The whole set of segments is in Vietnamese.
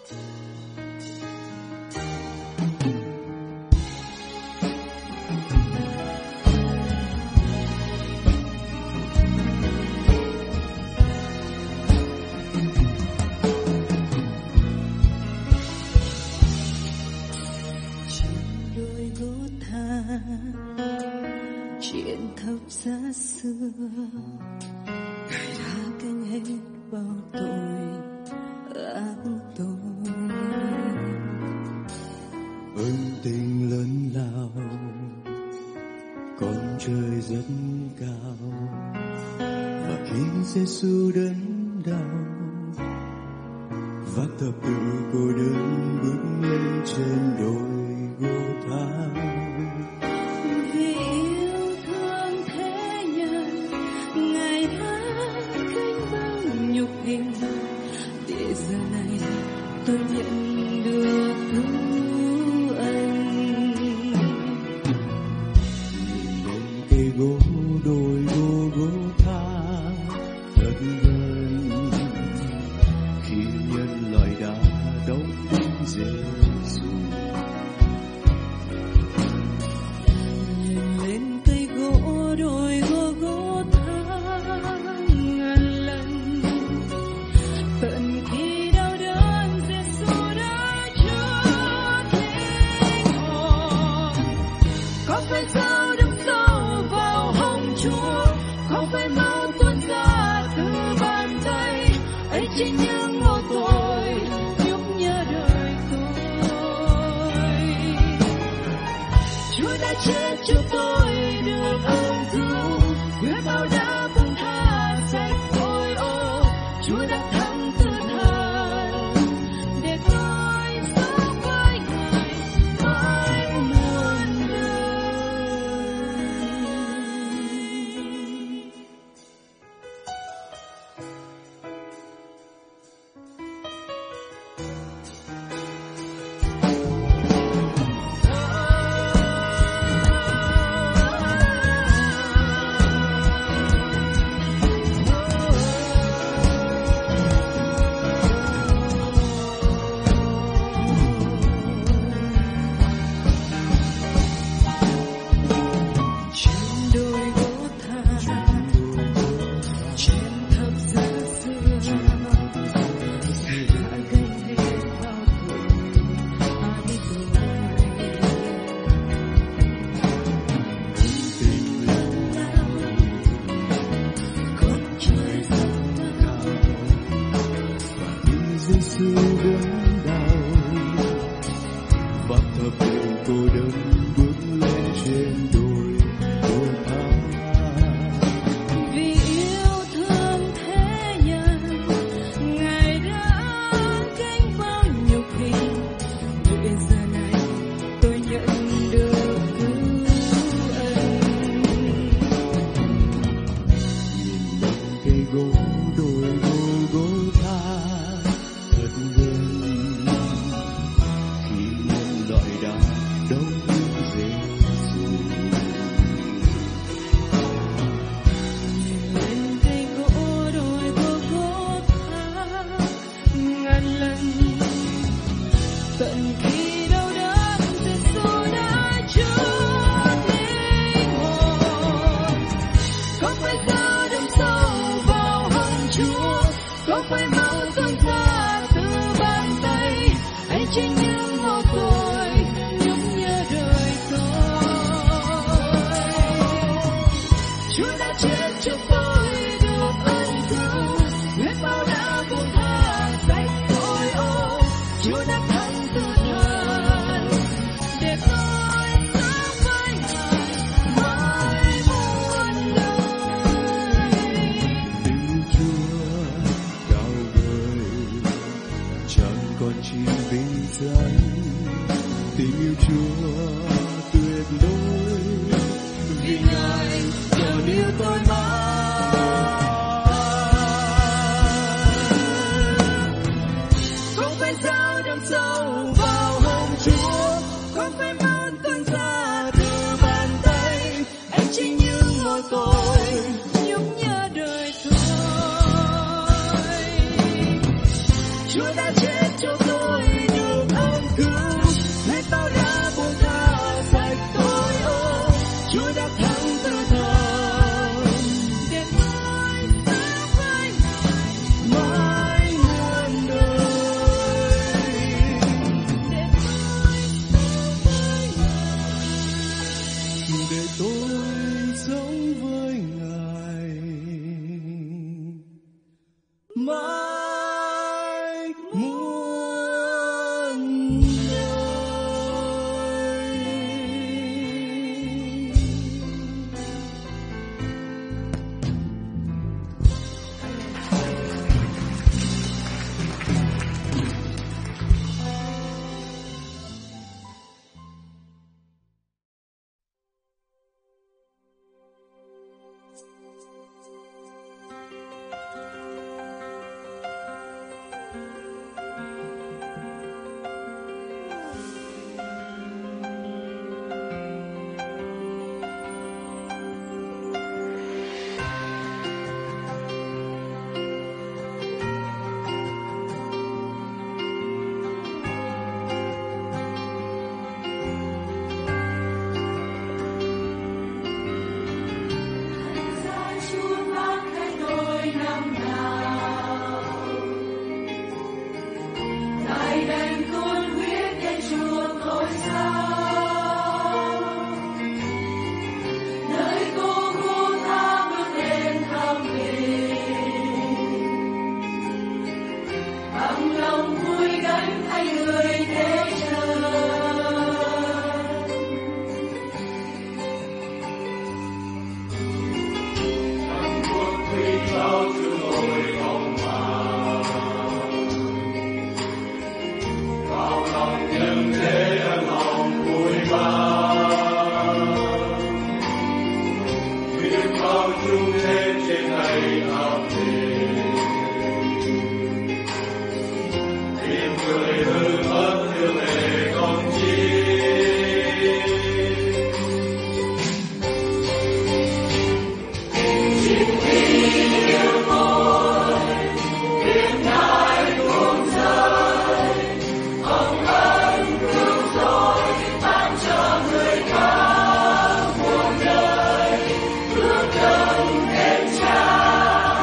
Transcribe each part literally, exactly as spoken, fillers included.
chuyện thập giá xưa ngài đã gánh hết bao tội ác tôi. Ơn tình lớn lao con trời rất cao, và khi Giêsu đến đau vác thập tự cô đơn bước lên trên đồi Gô-tha. Vì yêu thương thế nhân, ngài đã gánh bao nhục hình, để giờ này tôi nhận được cứu ân. Nhìn lên cây gỗ đồi Gô-gô-tha thật gần, khi nhân loại đã đóng đinh Giêsu. Nhìn lên cây gỗ đồi Gô-gô-tha ngàn lần, tận khi đau đớn Giêsu đã cho linh hồn. Có phải dao đâm sâu vào hông Chúa, không phải máu tuôn ra từ bàn tay ấy, chỉ những mồ tội nhúc nhớ đời tôi. Chúa đã chết cho tôi được ơn cứu, huyết bao đã buông tha sạch tội ô. Chúa đã thắng tử thần để tôi sống với ngài mãi muôn đời. Trên đồi Gô-tha, trên thập giá xưa, ngài đã gánh hết bao tội ác tôi. Tình lớn lao con trời rất cao, Và khi Giêsu đến đau vác thập tự cô đơn bước lên trên đồi Gô-tha. vì yêu thương thế nhân, ngài đã gánh bao nhục hình, để giờ này tôi nhận được cứu ân. Nhìn lên cây gỗ đồi Gô-gô-tha thật gần, khi nhân loại đã đóng đinh Giêsu. Nhìn lên cây gỗ đồi Gô-gô-tha ngàn lần, tận khi đau đớn Giêsu đã cho linh hồn. Không phải dao đâm sâu vào hông Chúa, không phải máu tuôn ra từ bàn tay ấy, chỉ những mồ tội nhúc nhớ đời tôi. Chúa đã chết cho tôi được ơn cứu, huyết bao đã buông tha sạch tội ô. Chúa đã thắng tử thần để tôi sống với ngài mãi muôn đời. Tình Chúa cao vời chẳng còn chi vinh danh, tình yêu Chúa tuyệt đối vì ngài còn yêu tôi mãi. Không phải dao đâm sâu vào hông Chúa, không phải máu tuôn ra từ bàn tay ấy, chỉ những mồ tội nhúc nhớ đời tôi. Chúa đã chết chết cho tôi được ân cứu. Lẽ tao đã buông tha sạch tội ơ, Chúa đã thắng tử thần để tôi sống với Ngài mãi muôn đời, để tôi sống với Ngài mãi muôn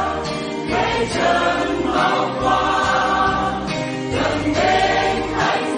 Hãy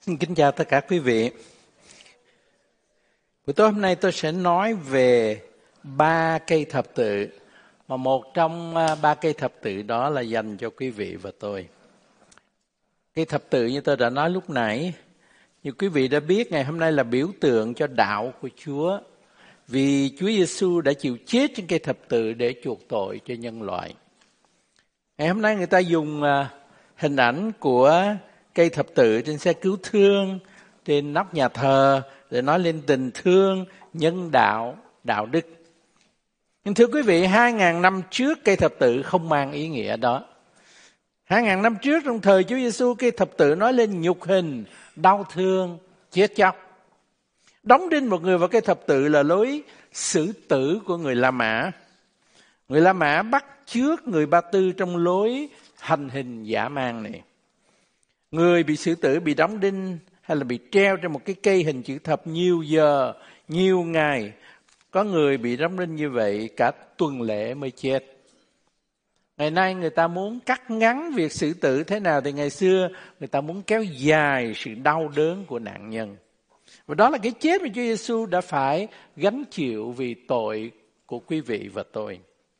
Xin kính chào tất cả quý vị. Buổi tối hôm nay tôi sẽ nói về ba cây thập tự, mà một trong ba cây thập tự đó là dành cho quý vị và tôi. Cây thập tự như tôi đã nói lúc nãy, như quý vị đã biết, ngày hôm nay là biểu tượng cho đạo của Chúa. Vì Chúa Giêsu đã chịu chết trên cây thập tự để chuộc tội cho nhân loại. Ngày hôm nay người ta dùng hình ảnh của cây thập tự trên xe cứu thương, trên nóc nhà thờ để nói lên tình thương, nhân đạo, đạo đức. Nhưng thưa quý vị, hai ngàn năm trước cây thập tự không mang ý nghĩa đó. Hai ngàn năm trước trong thời Chúa Giêsu, cây thập tự nói lên nhục hình, đau thương, chết chóc. Đóng đinh một người vào cây thập tự là lối xử tử của người La Mã. Người La Mã bắt chước người Ba Tư trong lối hành hình dã man này. Người bị xử tử, bị đóng đinh hay là bị treo trên một cái cây hình chữ thập nhiều giờ, nhiều ngày. Có người bị đóng đinh như vậy cả tuần lễ mới chết. Ngày nay người ta muốn cắt ngắn việc xử tử thế nào thì ngày xưa người ta muốn kéo dài sự đau đớn của nạn nhân. Và đó là cái chết mà Chúa Giêsu đã phải gánh chịu vì tội của quý vị và tôi.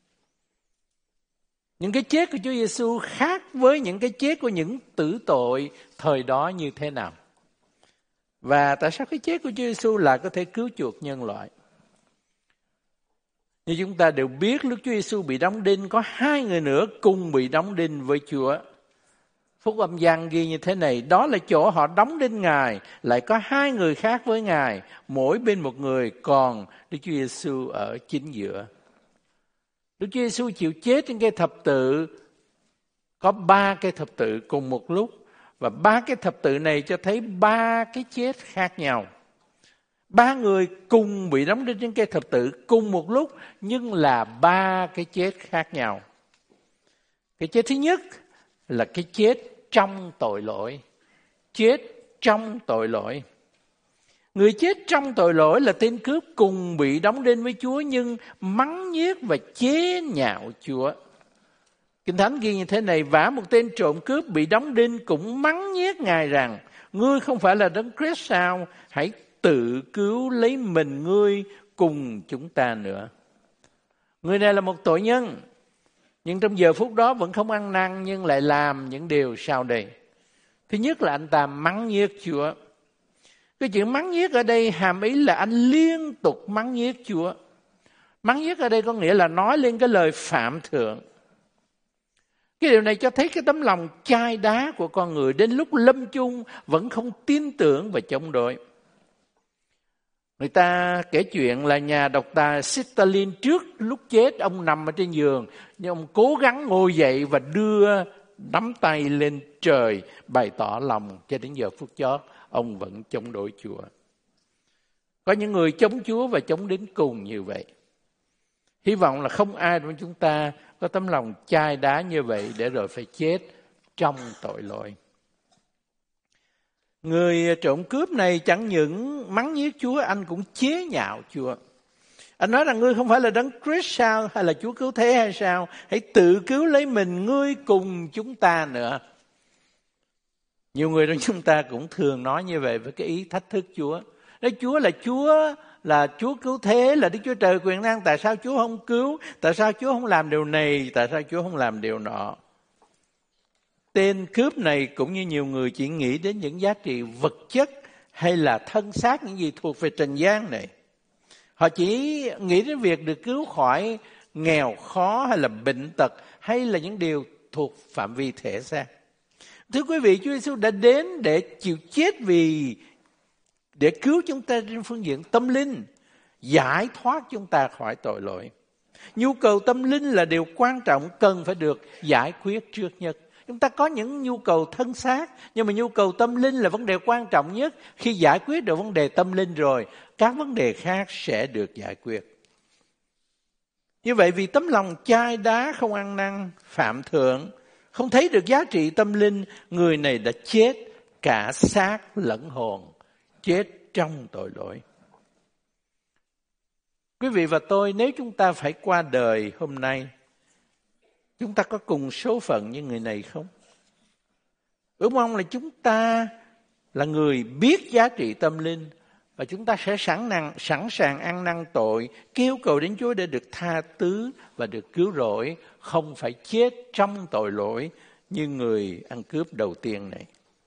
Những cái chết của Chúa Giêsu khác với những cái chết của những tử tội thời đó như thế nào? Và tại sao cái chết của Chúa Giêsu lại có thể cứu chuộc nhân loại? Như chúng ta đều biết, lúc Chúa Giêsu bị đóng đinh, có hai người nữa cùng bị đóng đinh với Chúa. Phúc Âm Giăng ghi như thế này: đó là chỗ họ đóng đinh Ngài, lại có hai người khác với Ngài, mỗi bên một người, còn Đức Chúa Giêsu ở chính giữa. Đức Chúa Giêsu chịu chết trên cây thập tự, có ba cây thập tự cùng một lúc, và ba cái thập tự này cho thấy ba cái chết khác nhau. Ba người cùng bị đóng đinh trên cây thập tự cùng một lúc, nhưng là ba cái chết khác nhau. Cái chết thứ nhất là cái chết trong tội lỗi. Chết trong tội lỗi. Người chết trong tội lỗi là tên cướp cùng bị đóng đinh với Chúa, nhưng mắng nhiếc và chế nhạo Chúa. Kinh Thánh ghi như thế này: vả một tên trộm cướp bị đóng đinh cũng mắng nhiếc Ngài rằng: ngươi không phải là Đấng Christ sao? Hãy tự cứu lấy mình ngươi cùng chúng ta nữa. Người này là một tội nhân, nhưng trong giờ phút đó vẫn không ăn năn, nhưng lại làm những điều sau đây. Thứ nhất là anh ta mắng nhiếc Chúa. Cái chữ mắng nhiếc ở đây hàm ý là anh liên tục mắng nhiếc Chúa. Mắng nhiếc ở đây có nghĩa là nói lên cái lời phạm thượng. Cái điều này cho thấy cái tấm lòng chai đá của con người đến lúc lâm chung vẫn không tin tưởng và chống đối. Người ta kể chuyện là nhà độc tài Stalin trước lúc chết, ông nằm ở trên giường, nhưng ông cố gắng ngồi dậy và đưa nắm tay lên trời, bày tỏ lòng cho đến giờ phút chót ông vẫn chống đối Chúa. Có những người chống Chúa và chống đến cùng như vậy. Hy vọng là không ai trong chúng ta có tấm lòng chai đá như vậy để rồi phải chết trong tội lỗi. Người trộm cướp này chẳng những mắng nhiếc Chúa, anh cũng chế nhạo Chúa. Anh nói rằng: ngươi không phải là Đấng Christ sao? Hay là Chúa cứu thế hay sao? Hãy tự cứu lấy mình ngươi cùng chúng ta nữa. Nhiều người trong chúng ta cũng thường nói như vậy với cái ý thách thức Chúa. Nói Chúa là Chúa, là Chúa cứu thế, là Đức Chúa Trời quyền năng. Tại sao Chúa không cứu? Tại sao Chúa không làm điều này? Tại sao Chúa không làm điều nọ? Tên cướp này cũng như nhiều người chỉ nghĩ đến những giá trị vật chất hay là thân xác, những gì thuộc về trần gian này. Họ chỉ nghĩ đến việc được cứu khỏi nghèo khó hay là bệnh tật hay là những điều thuộc phạm vi thể xác. Thưa quý vị, Chúa Giêsu đã đến để chịu chết vì để cứu chúng ta trên phương diện tâm linh, giải thoát chúng ta khỏi tội lỗi. Nhu cầu tâm linh là điều quan trọng, cần phải được giải quyết trước nhất. Chúng ta có những nhu cầu thân xác, nhưng mà nhu cầu tâm linh là vấn đề quan trọng nhất. Khi giải quyết được vấn đề tâm linh rồi, các vấn đề khác sẽ được giải quyết. Như vậy vì tấm lòng chai đá, không ăn năn, phạm thượng, không thấy được giá trị tâm linh, người này đã chết cả xác lẫn hồn, chết trong tội lỗi. Quý vị và tôi, nếu chúng ta phải qua đời hôm nay, chúng ta có cùng số phận như người này không? Ước mong là chúng ta là người biết giá trị tâm linh, và chúng ta sẽ sẵn năng, sẵn sàng ăn năn tội, kêu cầu đến Chúa để được tha thứ và được cứu rỗi, không phải chết trong tội lỗi như người ăn cướp đầu tiên này.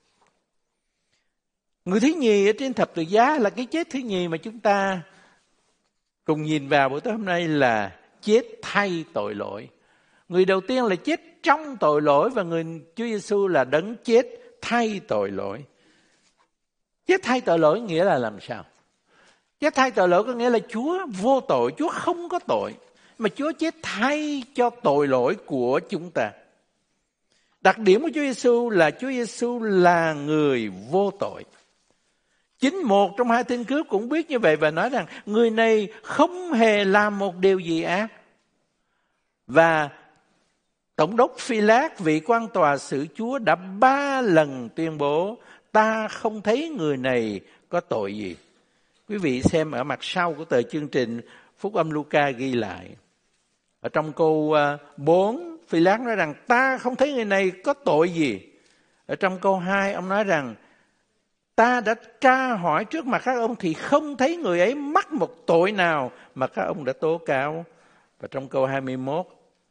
Người thứ nhì ở trên thập tự giá là cái chết thứ nhì mà chúng ta cùng nhìn vào buổi tối hôm nay là chết thay tội lỗi. Người đầu tiên là chết trong tội lỗi, và người Chúa Giêsu là đấng chết thay tội lỗi. Chết thay tội lỗi nghĩa là làm sao? Chết thay tội lỗi có nghĩa là Chúa vô tội, Chúa không có tội, mà Chúa chết thay cho tội lỗi của chúng ta. Đặc điểm của Chúa Giêsu là Chúa Giêsu là người vô tội. Chính một trong hai tên cướp cũng biết như vậy và nói rằng người này không hề làm một điều gì ác. Và Tổng đốc Phi-lát, vị quan tòa xử Chúa, đã ba lần tuyên bố ta không thấy người này có tội gì. Quý vị xem ở mặt sau của tờ chương trình Phúc âm Luca ghi lại. Ở trong câu bốn, Phi-lát nói rằng ta không thấy người này có tội gì. Ở trong câu hai, ông nói rằng ta đã tra hỏi trước mặt các ông thì không thấy người ấy mắc một tội nào mà các ông đã tố cáo. Và trong câu hai mươi mốt,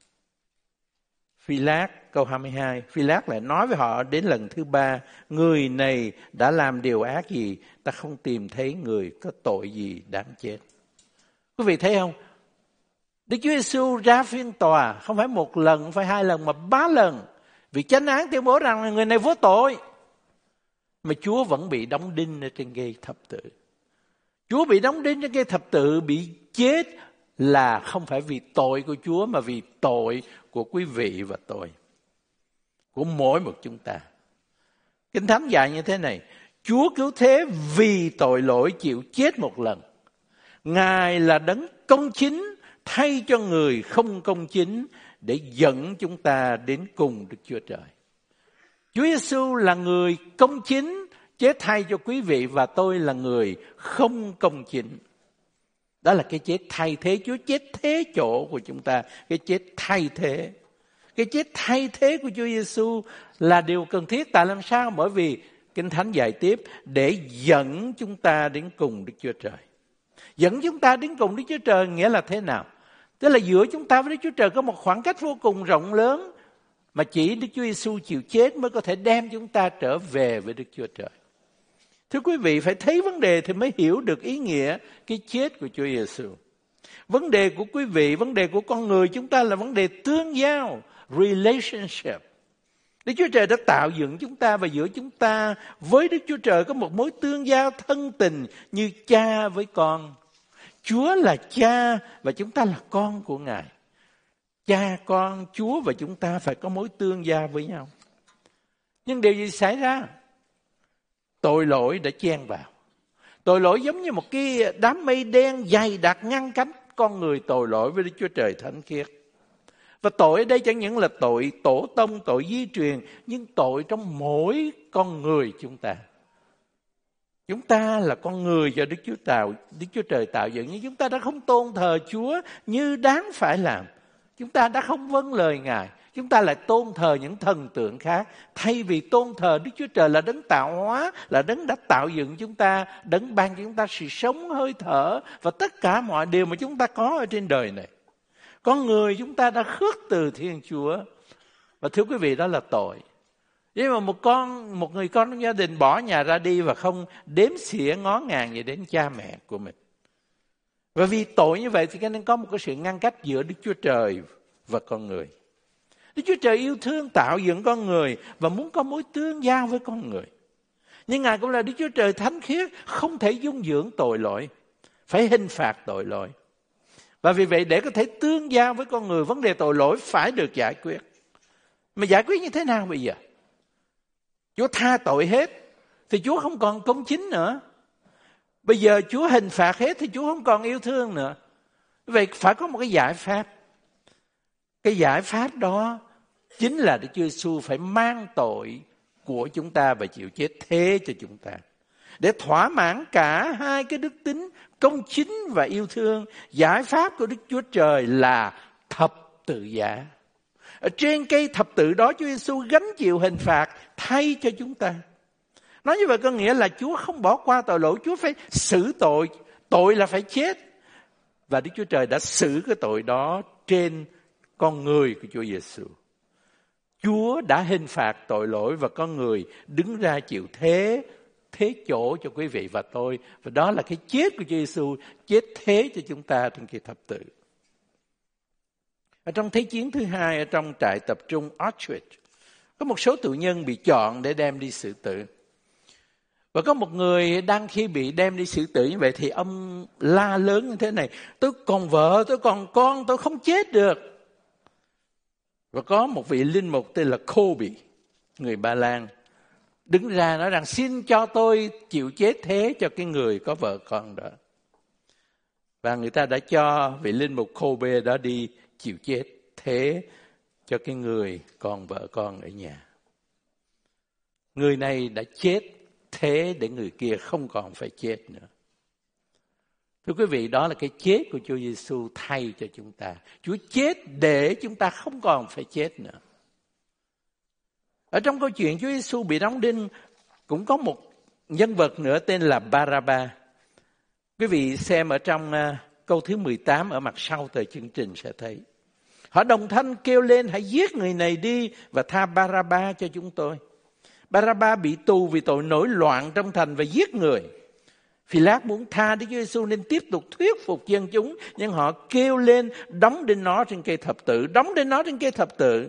Phi-lát, câu hai mươi hai, Phi-lát lại nói với họ đến lần thứ ba, người này đã làm điều ác gì, ta không tìm thấy người có tội gì đáng chết. Quý vị thấy không? Đức Chúa Giêsu ra phiên tòa không phải một lần, không phải hai lần mà ba lần. Vì chánh án tuyên bố rằng người này vô tội, mà Chúa vẫn bị đóng đinh ở trên cây thập tự. Chúa bị đóng đinh trên cây thập tự, bị chết là không phải vì tội của Chúa, mà vì tội của quý vị và tôi, của mỗi một chúng ta. Kinh Thánh dạy như thế này: Chúa cứu thế vì tội lỗi chịu chết một lần. Ngài là đấng công chính thay cho người không công chính để dẫn chúng ta đến cùng Đức Chúa Trời. Chúa Giêsu là người công chính chết thay cho quý vị và tôi là người không công chính. Đó là cái chết thay thế. Chúa chết thế chỗ của chúng ta, cái chết thay thế. Cái chết thay thế của Chúa Giêsu là điều cần thiết. Tại làm sao? Bởi vì Kinh Thánh dạy tiếp để dẫn chúng ta đến cùng Đức Chúa Trời. Dẫn chúng ta đến cùng Đức Chúa Trời nghĩa là thế nào? Tức là giữa chúng ta với Đức Chúa Trời có một khoảng cách vô cùng rộng lớn, mà chỉ Đức Chúa Giêsu chịu chết mới có thể đem chúng ta trở về với Đức Chúa Trời. Thưa quý vị, phải thấy vấn đề thì mới hiểu được ý nghĩa cái chết của Chúa Giêsu. Vấn đề của quý vị, vấn đề của con người chúng ta là vấn đề tương giao, relationship. Đức Chúa Trời đã tạo dựng chúng ta, và giữa chúng ta với Đức Chúa Trời có một mối tương giao thân tình như cha với con. Chúa là cha và chúng ta là con của Ngài. Cha, con, Chúa và chúng ta phải có mối tương giao với nhau. Nhưng điều gì xảy ra? Tội lỗi đã chen vào. Tội lỗi giống như một cái đám mây đen dày đặc ngăn cách con người tội lỗi với Đức Chúa Trời thánh khiết. Và tội ở đây chẳng những là tội tổ tông, tội di truyền, nhưng tội trong mỗi con người chúng ta. Chúng ta là con người do Đức Chúa tạo, Đức Chúa Trời tạo dựng, nhưng chúng ta đã không tôn thờ Chúa như đáng phải làm. Chúng ta đã không vâng lời Ngài. Chúng ta lại tôn thờ những thần tượng khác, thay vì tôn thờ Đức Chúa Trời là đấng tạo hóa, là đấng đã tạo dựng chúng ta, đấng ban cho chúng ta sự sống, hơi thở và tất cả mọi điều mà chúng ta có ở trên đời này. Con người chúng ta đã khước từ Thiên Chúa. Và thưa quý vị, đó là tội. Nhưng mà một con, một người con trong gia đình bỏ nhà ra đi và không đếm xỉa ngó ngàng gì đến cha mẹ của mình. Và vì tội như vậy thì cho nên có một cái sự ngăn cách giữa Đức Chúa Trời và con người. Đức Chúa Trời yêu thương tạo dựng con người và muốn có mối tương giao với con người. Nhưng Ngài cũng là Đức Chúa Trời thánh khiết, không thể dung dưỡng tội lỗi, phải hình phạt tội lỗi. Và vì vậy để có thể tương giao với con người, vấn đề tội lỗi phải được giải quyết. Mà giải quyết như thế nào bây giờ? Chúa tha tội hết thì Chúa không còn công chính nữa. Bây giờ Chúa hình phạt hết thì Chúa không còn yêu thương nữa. Vậy phải có một cái giải pháp. Cái giải pháp đó chính là Đức Chúa Giêsu phải mang tội của chúng ta và chịu chết thế cho chúng ta. Để thỏa mãn cả hai cái đức tính công chính và yêu thương, giải pháp của Đức Chúa Trời là thập tự giá. Ở trên cây thập tự đó Chúa Giêsu gánh chịu hình phạt thay cho chúng ta. Nói như vậy có nghĩa là Chúa không bỏ qua tội lỗi, Chúa phải xử tội, tội là phải chết. Và Đức Chúa Trời đã xử cái tội đó trên con người của Chúa Giêsu. Chúa đã hình phạt tội lỗi và con người đứng ra chịu thế, thế chỗ cho quý vị và tôi. Và đó là cái chết của Chúa Giêsu, chết thế cho chúng ta trên cây thập tự. Ở trong Thế chiến thứ hai, ở trong trại tập trung Auschwitz, có một số tù nhân bị chọn để đem đi xử tử. Và có một người đang khi bị đem đi xử tử như vậy thì ông la lớn như thế này: tôi còn vợ, tôi còn con, tôi không chết được. Và có một vị linh mục tên là Kobe, người Ba Lan, đứng ra nói rằng xin cho tôi chịu chết thế cho cái người có vợ con đó. Và người ta đã cho vị linh mục Kobe đó đi chịu chết thế cho cái người còn vợ con ở nhà. Người này đã chết thế để người kia không còn phải chết nữa. Thưa quý vị, đó là cái chết của Chúa Giêsu thay cho chúng ta. Chúa chết để chúng ta không còn phải chết nữa. Ở trong câu chuyện Chúa Giêsu bị đóng đinh cũng có một nhân vật nữa tên là Ba-ra-ba. Quý vị xem ở trong uh, câu thứ mười tám ở mặt sau tờ chương trình sẽ thấy. Họ đồng thanh kêu lên: hãy giết người này đi và tha Ba-ra-ba cho chúng tôi. Ba-ra-ba bị tù vì tội nổi loạn trong thành và giết người. Phi-lát muốn tha Đức Chúa Giêsu nên tiếp tục thuyết phục dân chúng, nhưng họ kêu lên đóng đinh nó trên cây thập tự, đóng đinh nó trên cây thập tự.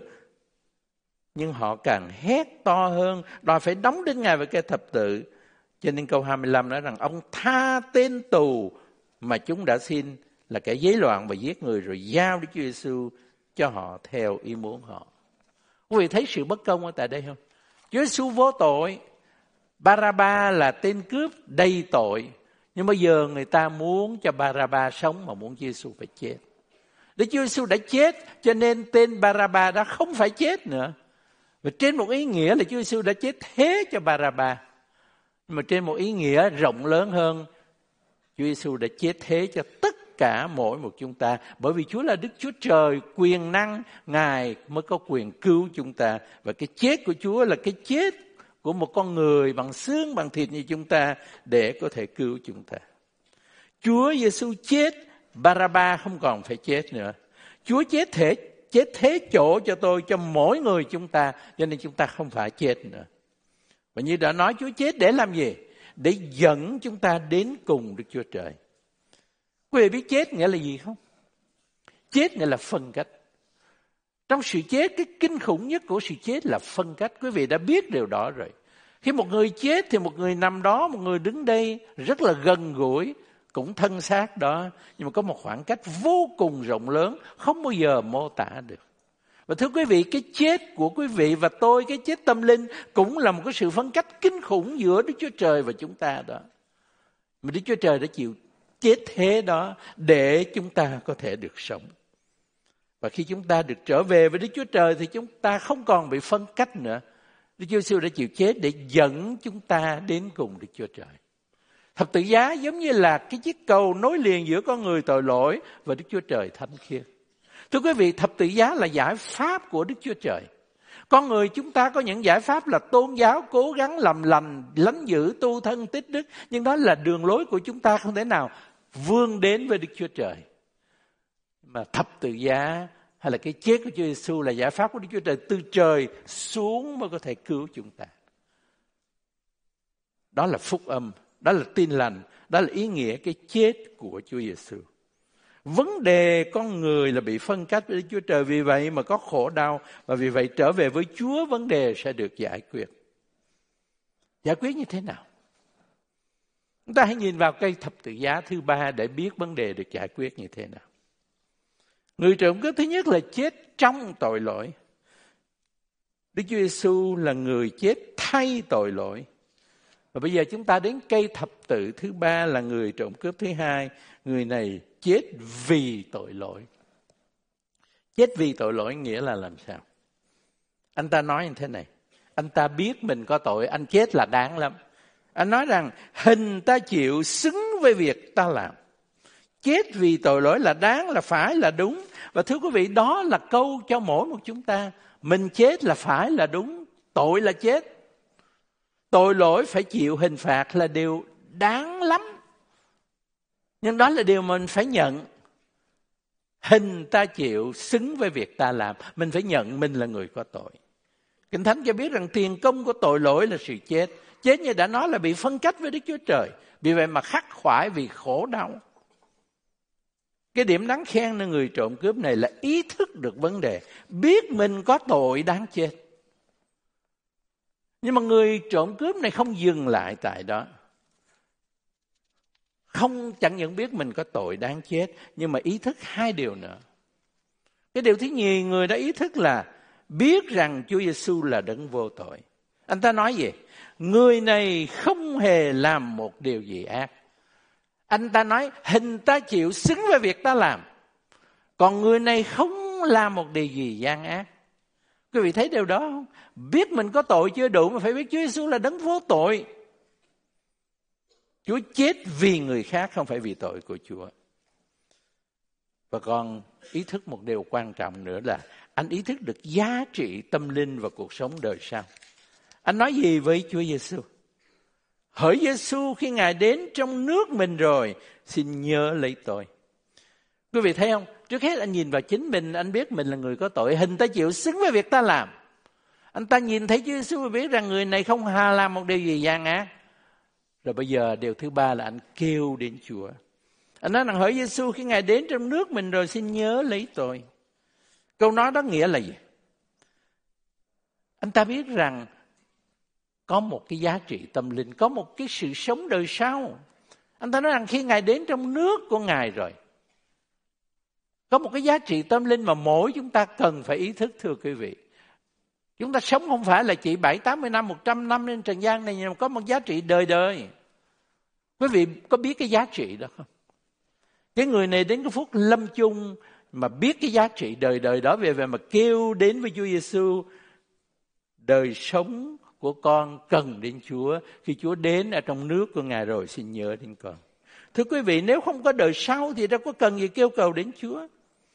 Nhưng họ càng hét to hơn, đòi phải đóng đinh Ngài vào cây thập tự. Cho nên câu hai mươi lăm nói rằng ông tha tên tù mà chúng đã xin là kẻ giấy loạn và giết người, rồi giao Đức Chúa Giêsu cho họ theo ý muốn họ. Quý vị thấy sự bất công ở tại đây không? Chúa Giêsu vô tội, Ba-ra-ba là tên cướp đầy tội, nhưng bây giờ người ta muốn cho Ba-ra-ba sống mà muốn Chúa Giêsu phải chết. Đức Chúa Giêsu đã chết cho nên tên Ba-ra-ba đã không phải chết nữa. Và trên một ý nghĩa là Chúa Giêsu đã chết thế cho Ba-ra-ba. Nhưng mà trên một ý nghĩa rộng lớn hơn, Chúa Giêsu đã chết thế cho tất cả mỗi một chúng ta. Bởi vì Chúa là Đức Chúa Trời quyền năng, Ngài mới có quyền cứu chúng ta. Và cái chết của Chúa là cái chết của một con người bằng xương, bằng thịt như chúng ta để có thể cứu chúng ta. Chúa Giêsu chết, Ba-ra-ba không còn phải chết nữa. Chúa chết thế, chết thế chỗ cho tôi, cho mỗi người chúng ta, cho nên chúng ta không phải chết nữa. Và như đã nói, Chúa chết để làm gì? Để dẫn chúng ta đến cùng Đức Chúa Trời. Quý vị biết chết nghĩa là gì không? Chết nghĩa là phân cách. Trong sự chết, cái kinh khủng nhất của sự chết là phân cách. Quý vị đã biết điều đó rồi. Khi một người chết thì một người nằm đó, một người đứng đây rất là gần gũi, cũng thân xác đó. Nhưng mà có một khoảng cách vô cùng rộng lớn, không bao giờ mô tả được. Và thưa quý vị, cái chết của quý vị và tôi, cái chết tâm linh cũng là một cái sự phân cách kinh khủng giữa Đức Chúa Trời và chúng ta đó. Mà Đức Chúa Trời đã chịu chết thế đó để chúng ta có thể được sống. Và khi chúng ta được trở về với Đức Chúa Trời thì chúng ta không còn bị phân cách nữa. Đức Chúa Giêsu đã chịu chết để dẫn chúng ta đến cùng Đức Chúa Trời. Thập tự giá giống như là cái chiếc cầu nối liền giữa con người tội lỗi và Đức Chúa Trời thánh khiết. Thưa quý vị, thập tự giá là giải pháp của Đức Chúa Trời. Con người chúng ta có những giải pháp là tôn giáo, cố gắng làm lành, lánh dữ, tu thân, tích đức. Nhưng đó là đường lối của chúng ta, không thể nào vươn đến với Đức Chúa Trời. Mà thập tự giá hay là cái chết của Chúa Giêsu là giải pháp của Đức Chúa Trời từ trời xuống mới có thể cứu chúng ta. Đó là phúc âm, đó là tin lành, đó là ý nghĩa cái chết của Chúa Giêsu. Vấn đề con người là bị phân cách với Đức Chúa Trời, vì vậy mà có khổ đau, và vì vậy trở về với Chúa vấn đề sẽ được giải quyết. Giải quyết như thế nào? Chúng ta hãy nhìn vào cây thập tự giá thứ ba để biết vấn đề được giải quyết như thế nào. Người trộm cướp thứ nhất là chết trong tội lỗi. Đức Chúa Giêsu là người chết thay tội lỗi. Và bây giờ chúng ta đến cây thập tự thứ ba là người trộm cướp thứ hai. Người này chết vì tội lỗi. Chết vì tội lỗi nghĩa là làm sao? Anh ta nói như thế này: anh ta biết mình có tội, anh chết là đáng lắm. Anh nói rằng hình ta chịu xứng với việc ta làm. Chết vì tội lỗi là đáng, là phải, là đúng. Và thưa quý vị, đó là câu cho mỗi một chúng ta. Mình chết là phải, là đúng, tội là chết. Tội lỗi phải chịu hình phạt là điều đáng lắm. Nhưng đó là điều mình phải nhận. Hình ta chịu xứng với việc ta làm. Mình phải nhận mình là người có tội. Kinh Thánh cho biết rằng tiền công của tội lỗi là sự chết. Chết như đã nói là bị phân cách với Đức Chúa Trời. Vì vậy mà khắc khoải vì khổ đau. Cái điểm đáng khen nơi người trộm cướp này là ý thức được vấn đề. Biết mình có tội đáng chết. Nhưng mà người trộm cướp này không dừng lại tại đó. Không chẳng những biết mình có tội đáng chết, nhưng mà ý thức hai điều nữa. Cái điều thứ nhì, người đã ý thức là biết rằng Chúa Giêsu là đấng vô tội. Anh ta nói gì? Người này không hề làm một điều gì ác. Anh ta nói hình ta chịu xứng với việc ta làm. Còn người này không làm một điều gì gian ác. Quý vị thấy điều đó không? Biết mình có tội chưa đủ mà phải biết Chúa Giêsu là đấng vô tội. Chúa chết vì người khác, không phải vì tội của Chúa. Và còn ý thức một điều quan trọng nữa là anh ý thức được giá trị tâm linh và cuộc sống đời sau. Anh nói gì với Chúa Giêsu? Hỡi Giêsu, khi Ngài đến trong nước mình rồi, xin nhớ lấy tôi. Quý vị thấy không? Trước hết anh nhìn vào chính mình, anh biết mình là người có tội. Hình ta chịu xứng với việc ta làm. Anh ta nhìn thấy Chúa Giêsu và biết rằng người này không hà làm một điều gì gian ác. Rồi bây giờ điều thứ ba là anh kêu đến Chúa. Anh nói rằng hỡi Giêsu, khi Ngài đến trong nước mình rồi, xin nhớ lấy tôi. Câu nói đó nghĩa là gì? Anh ta biết rằng có một cái giá trị tâm linh, có một cái sự sống đời sau. Anh ta nói rằng khi Ngài đến trong nước của Ngài rồi, có một cái giá trị tâm linh mà mỗi chúng ta cần phải ý thức, thưa quý vị. Chúng ta sống không phải là chỉ bảy, tám mươi năm, một trăm năm trên trần gian này, nhưng mà có một giá trị đời đời. Quý vị có biết cái giá trị đó không? Cái người này đến cái phút lâm chung mà biết cái giá trị đời đời đó, về về mà kêu đến với Chúa Giêsu, đời sống của con cần đến Chúa. Khi Chúa đến ở trong nước của Ngài rồi, xin nhớ đến con. Thưa quý vị, nếu không có đời sau thì đâu có cần gì kêu cầu đến Chúa.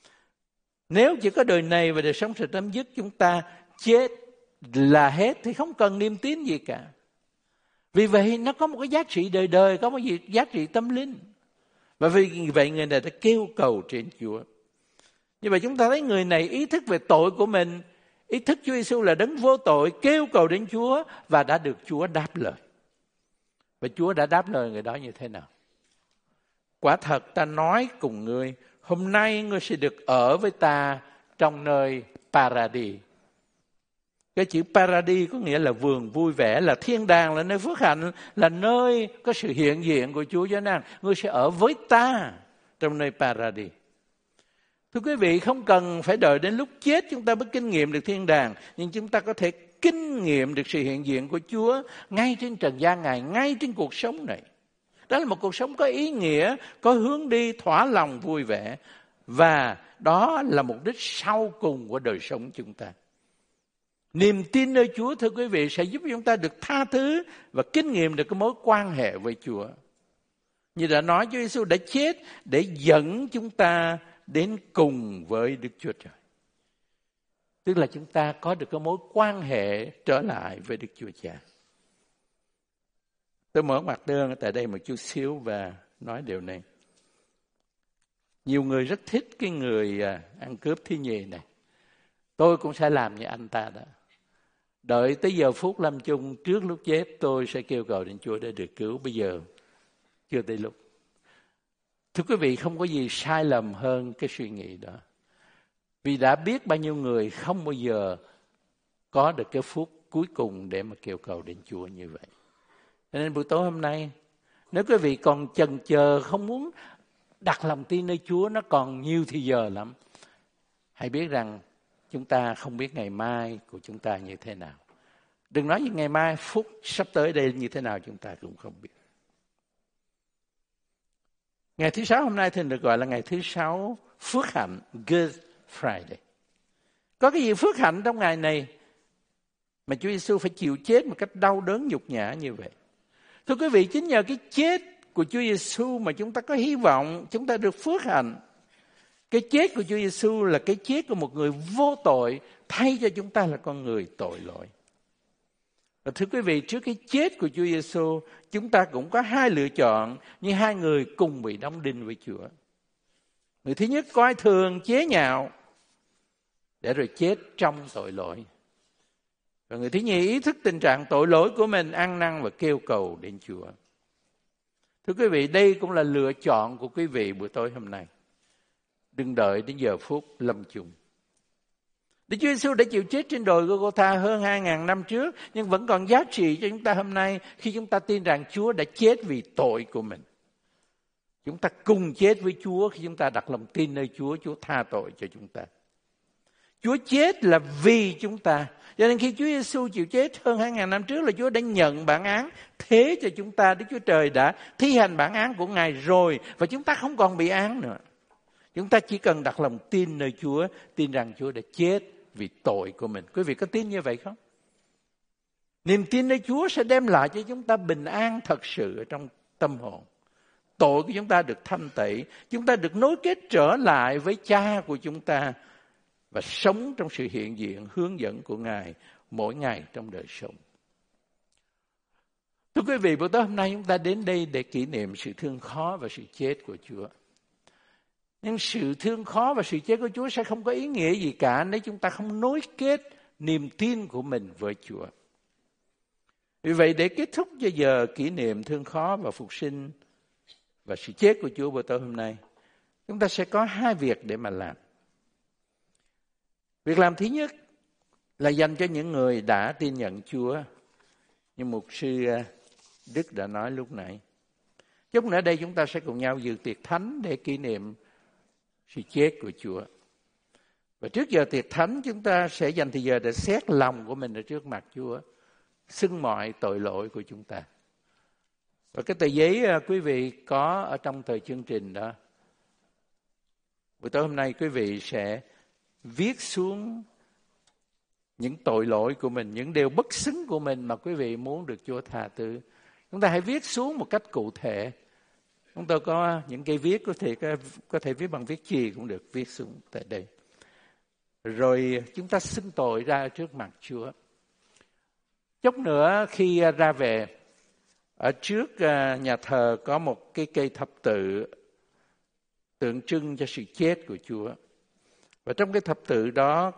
Nếu chỉ có đời này và đời sống sẽ chấm dứt, chúng ta chết là hết thì không cần niềm tin gì cả. Vì vậy nó có một cái giá trị đời đời, có một gì giá trị tâm linh. Và vì vậy người này đã kêu cầu trên Chúa. Như vậy chúng ta thấy người này ý thức về tội của mình, ý thức Chúa Giêsu là đấng vô tội, kêu cầu đến Chúa và đã được Chúa đáp lời. Và Chúa đã đáp lời người đó như thế nào? Quả thật ta nói cùng ngươi, hôm nay ngươi sẽ được ở với ta trong nơi Paradis. Cái chữ Paradis có nghĩa là vườn vui vẻ, là thiên đàng, là nơi phước hạnh, là nơi có sự hiện diện của Chúa. Cho nên ngươi sẽ ở với ta trong nơi Paradis. Thưa quý vị, không cần phải đợi đến lúc chết chúng ta mới kinh nghiệm được thiên đàng, nhưng chúng ta có thể kinh nghiệm được sự hiện diện của Chúa ngay trên trần gian này, ngay trên cuộc sống này. Đó là một cuộc sống có ý nghĩa, có hướng đi, thỏa lòng, vui vẻ. Và đó là mục đích sau cùng của đời sống chúng ta. Niềm tin nơi Chúa, thưa quý vị, sẽ giúp chúng ta được tha thứ và kinh nghiệm được cái mối quan hệ với Chúa. Như đã nói, Chúa Giêsu đã chết để dẫn chúng ta đến cùng với Đức Chúa Trời. Tức là chúng ta có được cái mối quan hệ trở lại với Đức Chúa Cha. Tôi mở ngoặc đơn tại đây một chút xíu và nói điều này. Nhiều người rất thích cái người ăn cướp thứ nhì này. Tôi cũng sẽ làm như anh ta đó. Đợi tới giờ phút lâm chung, trước lúc chết tôi sẽ kêu cầu đến Chúa để được cứu. Bây giờ chưa tới lúc. Thưa quý vị, không có gì sai lầm hơn cái suy nghĩ đó. Vì đã biết bao nhiêu người không bao giờ có được cái phút cuối cùng để mà kêu cầu đến Chúa như vậy. Cho nên buổi tối hôm nay, nếu quý vị còn chần chờ, không muốn đặt lòng tin nơi Chúa, nó còn nhiều thì giờ lắm. Hãy biết rằng chúng ta không biết ngày mai của chúng ta như thế nào. Đừng nói như ngày mai, phút sắp tới đây như thế nào chúng ta cũng không biết. Ngày thứ sáu hôm nay thì được gọi là ngày thứ sáu phước hạnh, Good Friday. Có cái gì phước hạnh trong ngày này mà Chúa Giêsu phải chịu chết một cách đau đớn nhục nhã như vậy? Thưa quý vị, chính nhờ cái chết của Chúa Giêsu mà chúng ta có hy vọng, chúng ta được phước hạnh. Cái chết của Chúa Giêsu là cái chết của một người vô tội thay cho chúng ta là con người tội lỗi. Và thưa quý vị, trước cái chết của Chúa Giêsu, chúng ta cũng có hai lựa chọn, như hai người cùng bị đóng đinh với Chúa. Người thứ nhất coi thường, chế nhạo, để rồi chết trong tội lỗi. Và người thứ nhì ý thức tình trạng tội lỗi của mình, ăn năn và kêu cầu đến Chúa. Thưa quý vị, đây cũng là lựa chọn của quý vị buổi tối hôm nay. Đừng đợi đến giờ phút lâm chung. Đức Chúa Giêsu đã chịu chết trên đồi Gô-gô-tha hơn hai ngàn năm trước, nhưng vẫn còn giá trị cho chúng ta hôm nay khi chúng ta tin rằng Chúa đã chết vì tội của mình. Chúng ta cùng chết với Chúa khi chúng ta đặt lòng tin nơi Chúa, Chúa tha tội cho chúng ta. Chúa chết là vì chúng ta. Cho nên khi Chúa Giêsu chịu chết hơn hai ngàn năm trước là Chúa đã nhận bản án thế cho chúng ta. Đức Chúa Trời đã thi hành bản án của Ngài rồi và chúng ta không còn bị án nữa. Chúng ta chỉ cần đặt lòng tin nơi Chúa, tin rằng Chúa đã chết vì tội của mình. Quý vị có tin như vậy không? Niềm tin nơi Chúa sẽ đem lại cho chúng ta bình an thật sự ở trong tâm hồn. Tội của chúng ta được thanh tẩy, chúng ta được nối kết trở lại với Cha của chúng ta và sống trong sự hiện diện, hướng dẫn của Ngài mỗi ngày trong đời sống. Thưa quý vị, buổi tối hôm nay chúng ta đến đây để kỷ niệm sự thương khó và sự chết của Chúa. Nhưng sự thương khó và sự chết của Chúa sẽ không có ý nghĩa gì cả nếu chúng ta không nối kết niềm tin của mình với Chúa. Vì vậy, để kết thúc cho giờ kỷ niệm thương khó và phục sinh và sự chết của Chúa buổi tối hôm nay, chúng ta sẽ có hai việc để mà làm. Việc làm thứ nhất là dành cho những người đã tin nhận Chúa, như mục sư Đức đã nói lúc nãy. Chút nữa đây chúng ta sẽ cùng nhau dự tiệc thánh để kỷ niệm sự chết của Chúa. Và trước giờ tiệc thánh chúng ta sẽ dành thời giờ để xét lòng của mình ở trước mặt Chúa, xưng mọi tội lỗi của chúng ta. Và cái tờ giấy quý vị có ở trong tờ chương trình đó. Buổi tối hôm nay quý vị sẽ viết xuống những tội lỗi của mình, những điều bất xứng của mình mà quý vị muốn được Chúa tha thứ. Chúng ta hãy viết xuống một cách cụ thể. Chúng tôi có những cây viết, có thể, có thể viết bằng viết chì cũng được, viết xuống tại đây. Rồi chúng ta xưng tội ra trước mặt Chúa. Chút nữa khi ra về, ở trước nhà thờ có một cái cây thập tự tượng trưng cho sự chết của Chúa. Và trong cái thập tự đó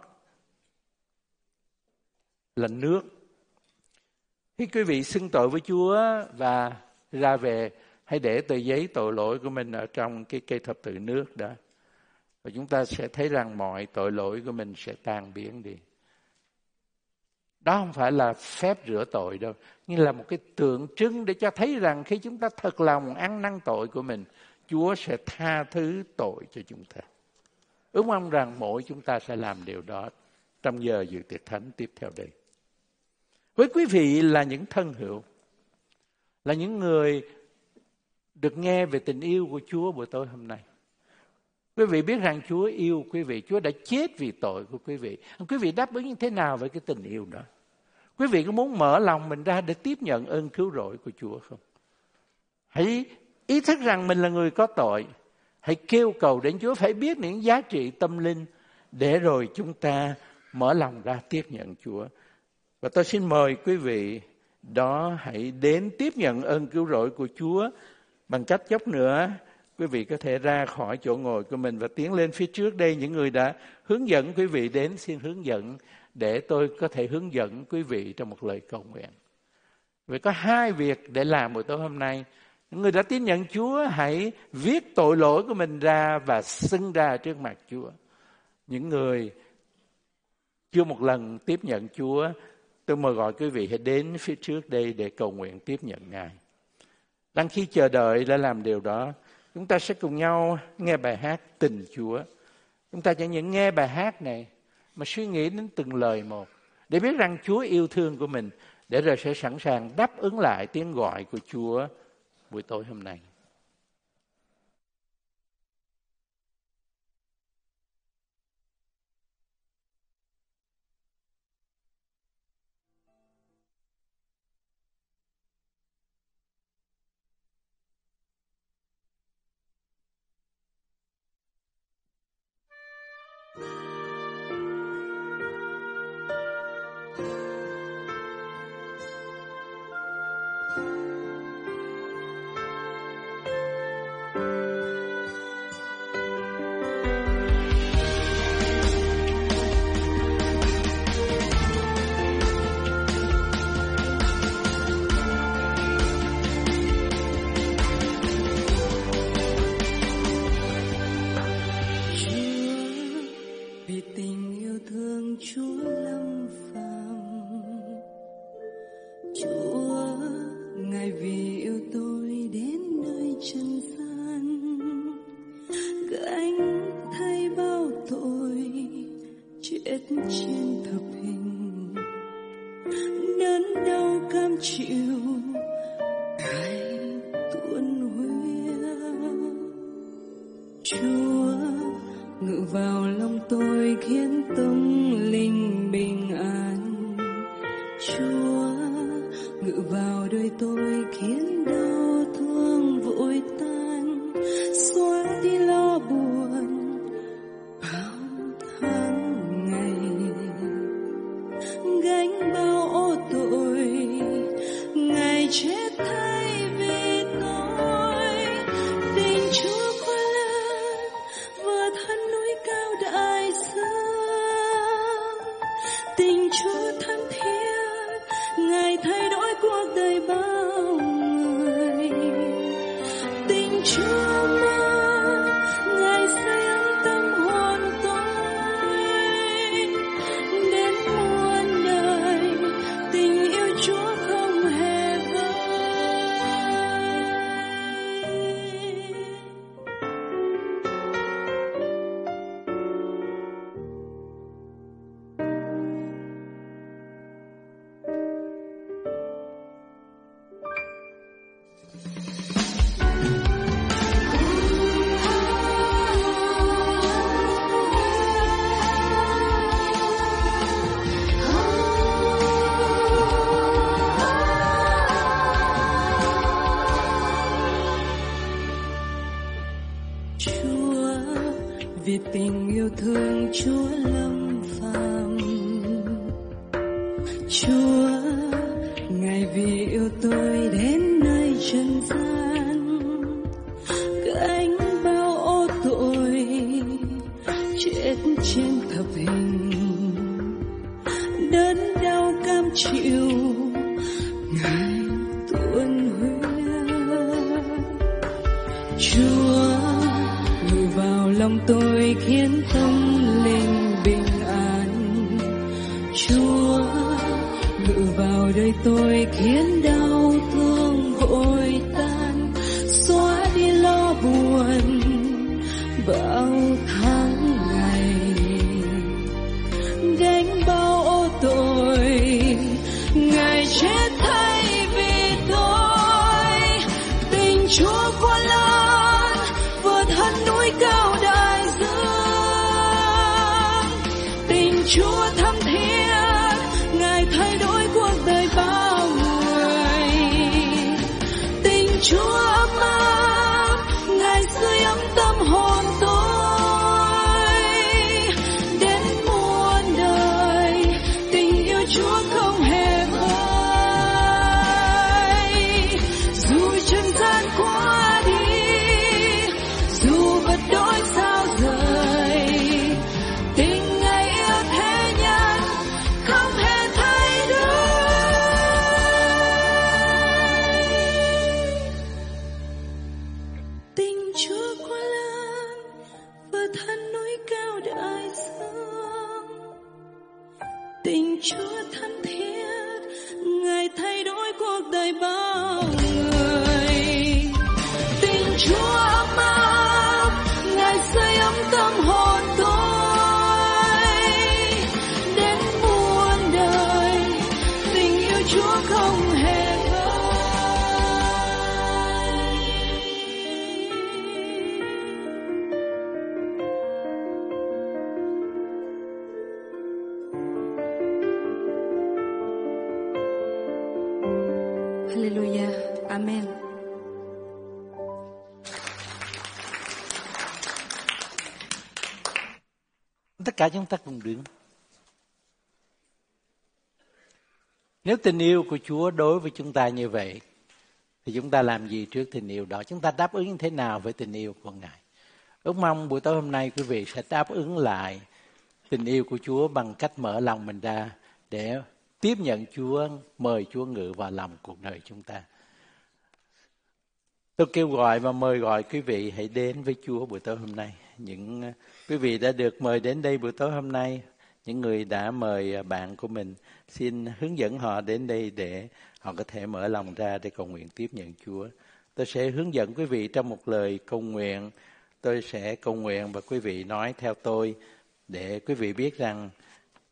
là nước. Khi quý vị xưng tội với Chúa và ra về, hãy để tờ giấy tội lỗi của mình ở trong cái cây thập tự nước đó. Và chúng ta sẽ thấy rằng mọi tội lỗi của mình sẽ tan biến đi. Đó không phải là phép rửa tội đâu, nhưng là một cái tượng trưng để cho thấy rằng khi chúng ta thật lòng ăn năn tội của mình, Chúa sẽ tha thứ tội cho chúng ta. Ước mong rằng mỗi chúng ta sẽ làm điều đó trong giờ dự tiệc thánh tiếp theo đây. Với quý vị là những thân hữu, là những người được nghe về tình yêu của Chúa buổi tối hôm nay. Quý vị biết rằng Chúa yêu quý vị, Chúa đã chết vì tội của quý vị. Quý vị đáp ứng như thế nào với cái tình yêu đó? Quý vị có muốn mở lòng mình ra để tiếp nhận ơn cứu rỗi của Chúa không? Hãy ý thức rằng mình là người có tội. Hãy kêu cầu đến Chúa, phải biết những giá trị tâm linh để rồi chúng ta mở lòng ra tiếp nhận Chúa. Và tôi xin mời quý vị đó hãy đến tiếp nhận ơn cứu rỗi của Chúa bằng cách chút nữa quý vị có thể ra khỏi chỗ ngồi của mình và tiến lên phía trước đây. Những người đã hướng dẫn quý vị đến xin hướng dẫn để tôi có thể hướng dẫn quý vị trong một lời cầu nguyện. Vì có hai việc để làm buổi tối hôm nay. Những người đã tin nhận Chúa hãy viết tội lỗi của mình ra và xưng ra trước mặt Chúa. Những người chưa một lần tiếp nhận Chúa, tôi mời gọi quý vị hãy đến phía trước đây để cầu nguyện tiếp nhận Ngài. Đang khi chờ đợi để làm điều đó, chúng ta sẽ cùng nhau nghe bài hát Tình Chúa. Chúng ta chẳng những nghe bài hát này mà suy nghĩ đến từng lời một để biết rằng Chúa yêu thương của mình, để rồi sẽ sẵn sàng đáp ứng lại tiếng gọi của Chúa buổi tối hôm nay. đớn đau cam chịu Ngài tuôn huyết. Chúa ngự vào lòng tôi khiến tâm linh bình an. Chúa ngự vào đời tôi khiến đau thương vội tan, xóa đi lo buồn bao tháng ngày, gánh bao ô tội Ngài chết thay vì tôi. Tình Chúa quá lớn vượt hơn núi cao đại dương, tình Chúa thắm thiết Ngài thay đổi cuộc đời bao người. Tình Chúa mà Ngài xây ấm tâm hồn tôi, đến muôn đời tình yêu Chúa không hề vơi. Chúa vì tình yêu thương Chúa lâm phàm. Chúa Ngài vì yêu tôi đến nơi trần gian, gánh bao ô tội chết trên thập hình, đớn đau cam chịu Ngài tuôn huyết. Chúa ngự vào lòng tôi khiến tâm linh bình an. Chúa ngự vào đời tôi khiến đau thương vội tan, xóa đi lo buồn bao tháng ngày, gánh bao ô tội Ngài chết thay vì tôi. Tình Chúa quá lớn vượt hơn núi cao đại dương, tình Chúa thắm thiết Ngài thay đổi cuộc đời bao người. Tình Chúa ấm áp Ngài sưởi ấm tâm hồn tôi, đến muôn đời tình yêu Chúa không hề vơi. Dù trần gian qua đi, dù vật đổi sao rời, tình Ngài yêu thế nhân không hề thay đổi. Tình Chúa quá lớn vượt hơn núi cao đại dương, tình Chúa thắm thiết Ngài thay đổi cuộc đời bao người. Tình Chúa ấm áp Ngài sưởi ấm tâm hồn tôi, đến muôn đời tình yêu Chúa không hề vơi. Hallelujah. Amen. Tất cả chúng ta cùng đứng. Nếu tình yêu của Chúa đối với chúng ta như vậy, thì chúng ta làm gì trước tình yêu đó? Chúng ta đáp ứng như thế nào với tình yêu của Ngài? Ước mong buổi tối hôm nay quý vị sẽ đáp ứng lại tình yêu của Chúa bằng cách mở lòng mình ra để tiếp nhận Chúa, mời Chúa ngự vào lòng cuộc đời chúng ta. Tôi kêu gọi và mời gọi quý vị hãy đến với Chúa buổi tối hôm nay. Những quý vị đã được mời đến đây buổi tối hôm nay, những người đã mời bạn của mình, xin hướng dẫn họ đến đây để họ có thể mở lòng ra để cầu nguyện tiếp nhận Chúa. Tôi sẽ hướng dẫn quý vị trong một lời cầu nguyện. Tôi sẽ cầu nguyện và quý vị nói theo tôi để quý vị biết rằng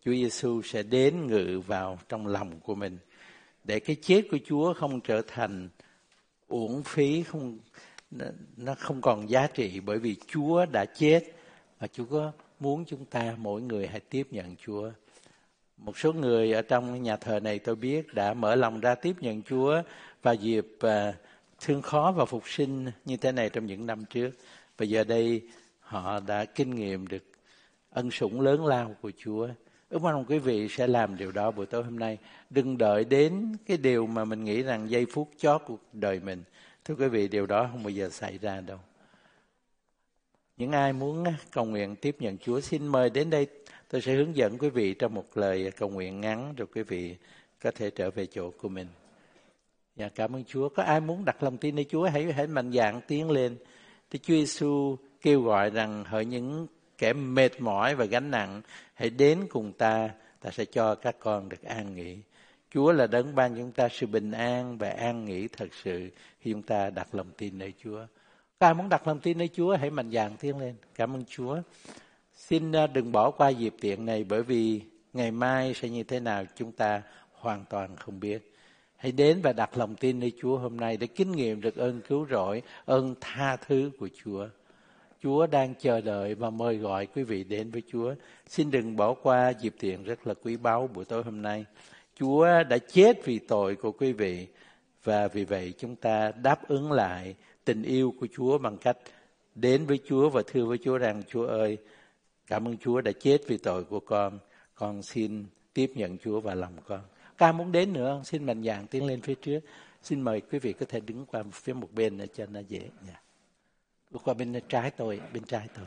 Chúa Giêsu sẽ đến ngự vào trong lòng của mình, để cái chết của Chúa không trở thành uổng phí, không nó không còn giá trị, bởi vì Chúa đã chết và Chúa muốn chúng ta mỗi người hãy tiếp nhận Chúa. Một số người ở trong nhà thờ này tôi biết đã mở lòng ra tiếp nhận Chúa vào dịp uh, thương khó và phục sinh như thế này trong những năm trước. Và giờ đây họ đã kinh nghiệm được ân sủng lớn lao của Chúa. Ước mong quý vị sẽ làm điều đó buổi tối hôm nay. Đừng đợi đến cái điều mà mình nghĩ rằng giây phút chót cuộc đời mình. Thưa quý vị, điều đó không bao giờ xảy ra đâu. Những ai muốn cầu nguyện tiếp nhận Chúa, xin mời đến đây. Tôi sẽ hướng dẫn quý vị trong một lời cầu nguyện ngắn, rồi quý vị có thể trở về chỗ của mình. Dạ, cảm ơn Chúa. Có ai muốn đặt lòng tin nơi Chúa, hãy hãy mạnh dạn tiến lên. Thì Chúa Giêsu kêu gọi rằng hỡi những kẻ mệt mỏi và gánh nặng, hãy đến cùng ta, ta sẽ cho các con được an nghỉ. Chúa là đấng ban chúng ta sự bình an và an nghỉ thật sự khi chúng ta đặt lòng tin nơi Chúa. Có ai muốn đặt lòng tin nơi Chúa, hãy mạnh dạn tiến lên. Cảm ơn Chúa. Xin đừng bỏ qua dịp tiện này, bởi vì ngày mai sẽ như thế nào chúng ta hoàn toàn không biết. Hãy đến và đặt lòng tin nơi Chúa hôm nay để kinh nghiệm được ơn cứu rỗi, ơn tha thứ của Chúa. Chúa đang chờ đợi và mời gọi quý vị đến với Chúa. Xin đừng bỏ qua dịp tiện rất là quý báu buổi tối hôm nay. Chúa đã chết vì tội của quý vị, và vì vậy chúng ta đáp ứng lại tình yêu của Chúa bằng cách đến với Chúa và thưa với Chúa rằng: Chúa ơi, cảm ơn Chúa đã chết vì tội của con. Con xin tiếp nhận Chúa vào lòng con. Các ai muốn đến nữa không? Xin mạnh dạn tiến lên phía trước. Xin mời quý vị có thể đứng qua phía một bên để cho nó dễ. Yeah. Qua bên trái tôi, bên trái tôi.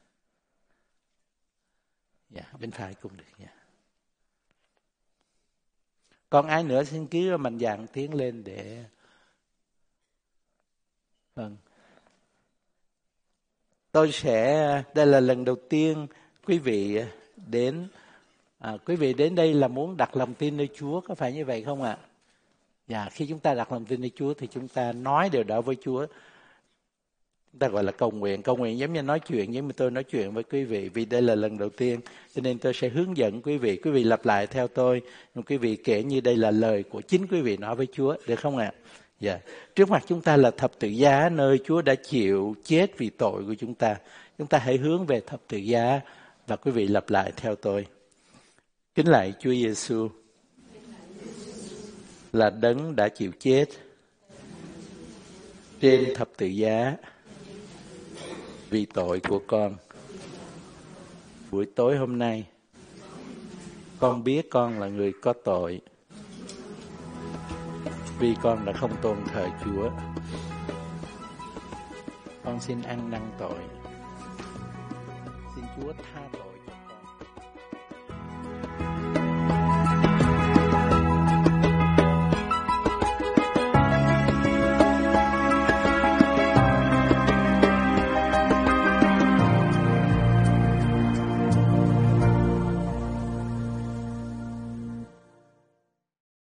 Yeah, bên phải cũng được. Yeah. Còn ai nữa xin cứ mạnh dạn tiến lên để... Vâng. Tôi sẽ... Đây là lần đầu tiên quý vị đến... À, quý vị đến đây là muốn đặt lòng tin nơi Chúa, có phải như vậy không ạ? Dạ, khi chúng ta đặt lòng tin nơi Chúa thì chúng ta nói điều đó với Chúa. Chúng ta gọi là cầu nguyện. Cầu nguyện giống như nói chuyện, giống như tôi nói chuyện với quý vị. Vì đây là lần đầu tiên, cho nên tôi sẽ hướng dẫn quý vị. Quý vị lặp lại theo tôi. Nhưng quý vị kể như đây là lời của chính quý vị nói với Chúa, được không ạ? Dạ. Trước mặt chúng ta là thập tự giá, nơi Chúa đã chịu chết vì tội của chúng ta. Chúng ta hãy hướng về thập tự giá và quý vị lặp lại theo tôi. Kính lạy Chúa Giêsu, là đấng đã chịu chết trên thập tự giá vì tội của con. Buổi tối hôm nay, con biết con là người có tội vì con đã không tôn thờ Chúa. Con xin ăn năn tội. Xin Chúa tha tội.